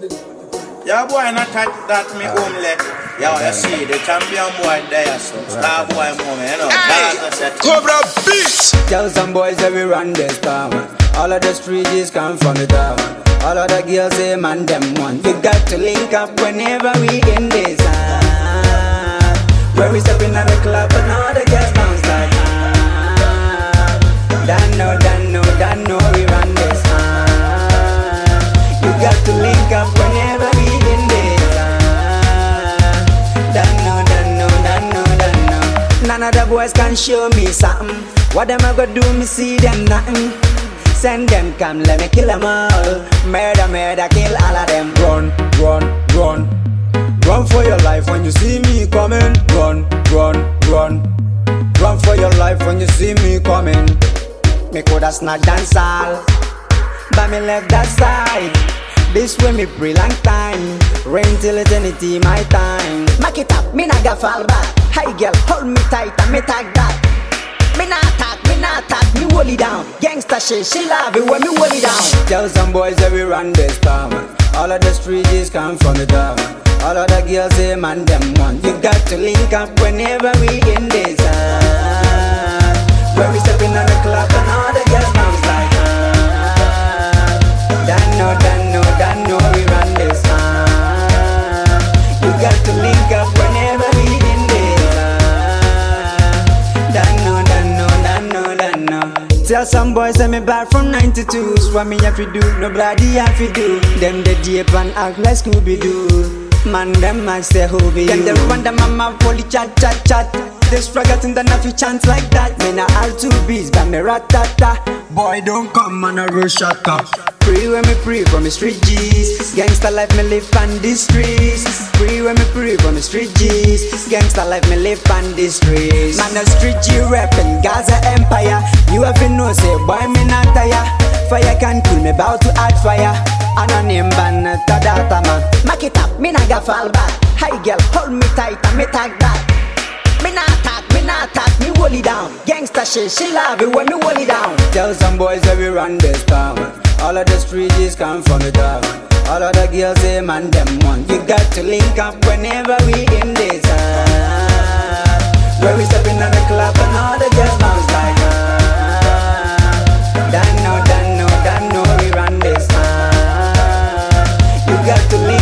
Yeah, boy, not that me homely. Yeah, you see the champion boy there, so star boy moment, you know. Cobra Beats. Tell some boys that we run this town. All of the streets come from the town. All of the girls say man them one. You got to link up whenever we in this town. Where we stepping at the club and all the girls bounce like don't know we run this town. You got to link up whenever we in this town. Don't know. None of the boys can show me something. What them I gonna do? Me see them nothing. Send them come, let me kill them all. Murder, kill all of them. Run for your life when you see me coming. Run for your life when you see me coming. Me coulda snatch dance all, but me left that side. This way me pre long time. Rain till eternity my time. Mack it up, me naga fall back. Hi girl, hold me tight and me tag that. Me not attack, me hold it down. Gangsta shit, she love it when me hold it down. Tell some boys that we run this town. All of the streets come from the town. All of the girls say man them one. You got to link up whenever we in this town. Where we stepping on the club and all the girls bounce like don't know we run this town. You got to link up whenever we in this town. Don't know. Tell some boys that me back from 92s. What me have to do, nobody have to do. Them the deep and act like Scooby-Doo. Man, them I say who be you. Them run them mama volley chat. They struggle in the naffy chance like that. Me not all two beats, but me ratata. Boy, don't come on a rush shot up. Free when me free from the street G's. Gangsta life me live on the streets. Free when me free from the street G's. Gangsta life me live on the streets. Man, the street G rapping Gaza Empire. You have to know, say boy me not tire. Fire can kill me, bout to add fire. And a name ban Tadata man. Mack it up, me naga fall back. Hi girl, hold me tight and me tag that. Me not attack, me hold it down. Gangsta shit, she love it when me hold it down. Tell some boys that we run this town. All of the streets come from the town. All of the girls say man them one. You got to link up whenever we in this town. Where we stepping on the club and all the girls bounce like don't know we run this town. You got to